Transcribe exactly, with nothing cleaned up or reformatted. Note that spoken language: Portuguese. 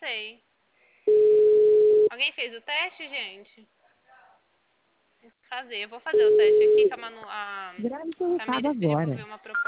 sei. Alguém fez o teste, gente? Tem que fazer. Eu vou fazer o teste aqui, que a Manu... A, Grave seu a recado Meire agora. desenvolveu uma proposta.